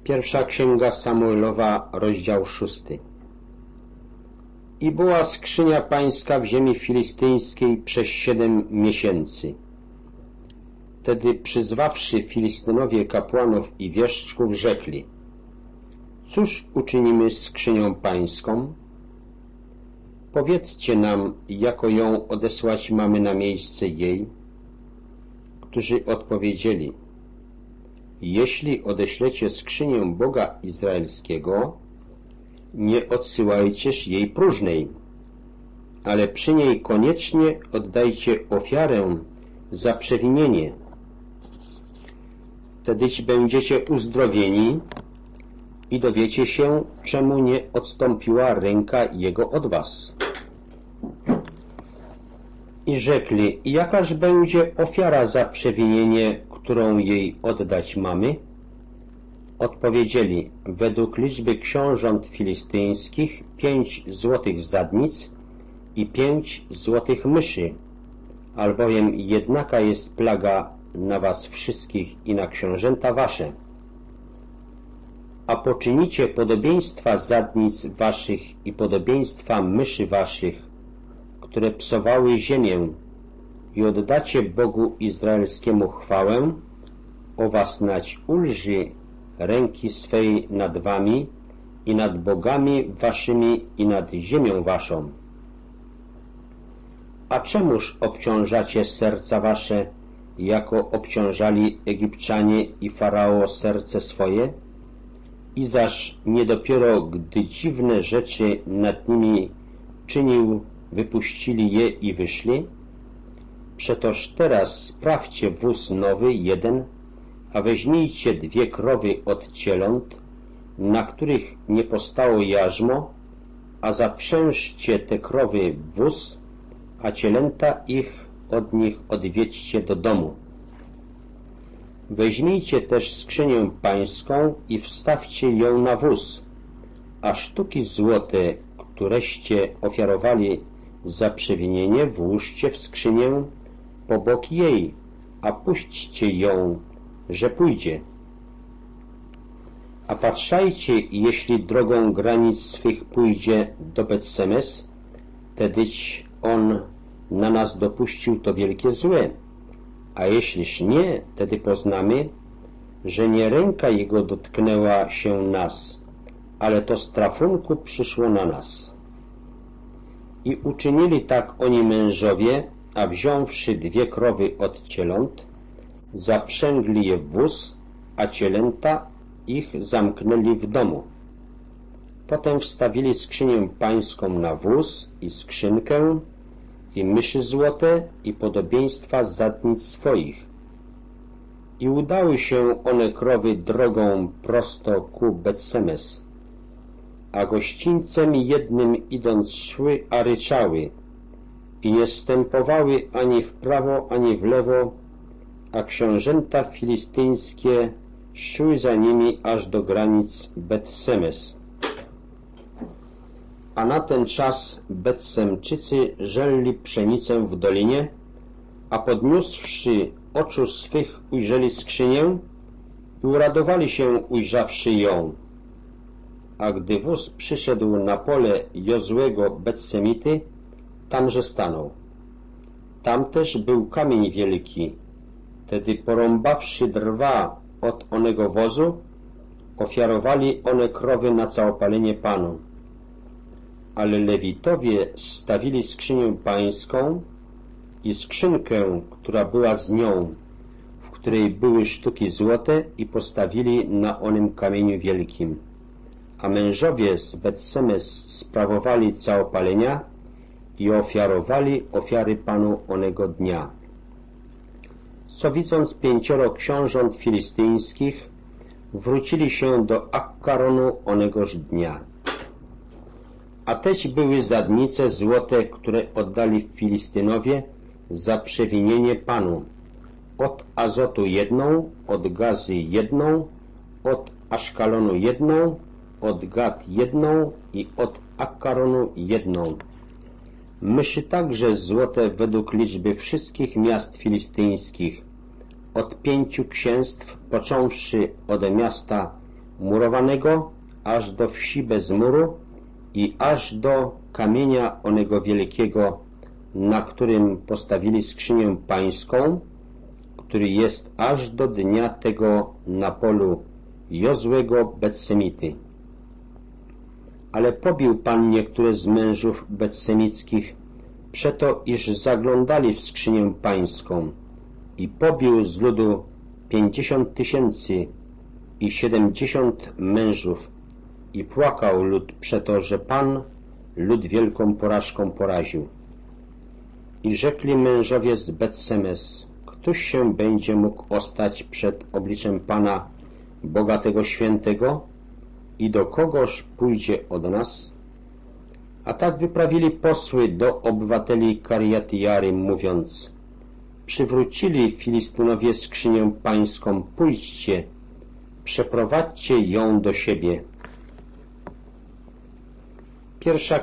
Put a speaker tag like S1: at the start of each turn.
S1: Pierwsza księga Samuelowa, rozdział 6. I była skrzynia pańska w ziemi filistyńskiej przez 7 miesięcy. Wtedy przyzwawszy Filistynowie kapłanów i wieszczków, rzekli: cóż uczynimy z skrzynią pańską? Powiedzcie nam, jako ją odesłać mamy na miejsce jej. Którzy odpowiedzieli: jeśli odeślecie skrzynię Boga Izraelskiego, nie odsyłajcież jej próżnej, ale przy niej koniecznie oddajcie ofiarę za przewinienie. Wtedyś będziecie uzdrowieni i dowiecie się, czemu nie odstąpiła ręka Jego od was. I rzekli: jakaż będzie ofiara za przewinienie, którą jej oddać mamy? Odpowiedzieli: według liczby książąt filistyńskich 5 złotych zadnic i 5 złotych myszy, albowiem jednaka jest plaga na was wszystkich i na książęta wasze. A poczynicie podobieństwa zadnic waszych i podobieństwa myszy waszych, które psowały ziemię, i oddacie Bogu Izraelskiemu chwałę, o was nać ulży ręki swej nad wami i nad bogami waszymi i nad ziemią waszą. A czemuż obciążacie serca wasze, jako obciążali Egipczanie i Farao serce swoje? I zaż nie dopiero, gdy dziwne rzeczy nad nimi czynił, wypuścili je i wyszli? Przetoż teraz sprawdźcie wóz nowy jeden, a weźmijcie 2 krowy od cieląt, na których nie postało jarzmo, a zaprzężcie te krowy w wóz, a cielęta ich od nich odwiedźcie do domu. Weźmijcie też skrzynię pańską i wstawcie ją na wóz, a sztuki złote, któreście ofiarowali za przewinienie, włóżcie w skrzynię po bok jej, a puśćcie ją, że pójdzie. A patrzajcie, jeśli drogą granic swych pójdzie do Bet-Semes, wtedyś on na nas dopuścił to wielkie złe, a jeśliż nie, wtedy poznamy, że nie ręka jego dotknęła się nas, ale to z trafunku przyszło na nas. I uczynili tak oni mężowie, a wziąwszy 2 krowy od cieląt, zaprzęgli je w wóz, a cielęta ich zamknęli w domu. Potem wstawili skrzynię pańską na wóz i skrzynkę, i myszy złote, i podobieństwa zadnic swoich. I udały się one krowy drogą prosto ku Bet-Semes, a gościńcem jednym idąc szły, a ryczały, i nie stępowały ani w prawo, ani w lewo, a książęta filistyńskie szły za nimi aż do granic Bet-Semes. A na ten czas Bet-Semczycy żelli pszenicę w dolinie, a podniósłszy oczu swych ujrzeli skrzynię i uradowali się ujrzawszy ją. A gdy wóz przyszedł na pole Jozłego Bet-Semity, tamże stanął. Tam też był kamień wielki. Wtedy porąbawszy drwa od onego wozu, ofiarowali one krowy na całopalenie Panu. Ale Lewitowie stawili skrzynię pańską i skrzynkę, która była z nią, w której były sztuki złote, i postawili na onym kamieniu wielkim. A mężowie z Bet-Semes sprawowali całopalenia i ofiarowali ofiary Panu onego dnia. Co widząc 5 książąt filistyńskich, wrócili się do Akkaronu onegoż dnia. A teś były zadnice złote, które oddali Filistynowie za przewinienie Panu. Od Azotu 1, od Gazy 1, od Aszkalonu 1, od Gat 1 i od Akkaronu 1. Myszy także złote według liczby wszystkich miast filistyńskich, od 5 księstw, począwszy od miasta murowanego, aż do wsi bez muru i aż do kamienia onego wielkiego, na którym postawili skrzynię pańską, który jest aż do dnia tego na polu Jozłego Betsemity. Ale pobił Pan niektóre z mężów betsemickich, przeto iż zaglądali w skrzynię pańską, i pobił z ludu 50 000 i 70 mężów, i płakał lud przeto, że Pan lud wielką porażką poraził. I rzekli mężowie z Betsemes: któż się będzie mógł ostać przed obliczem Pana, Boga tego świętego, i do kogoż pójdzie od nas? A tak wyprawili posły do obywateli Kariat-Jarim, mówiąc: przywrócili Filistynowie skrzynię pańską, pójdźcie, przeprowadźcie ją do siebie. Pierwsza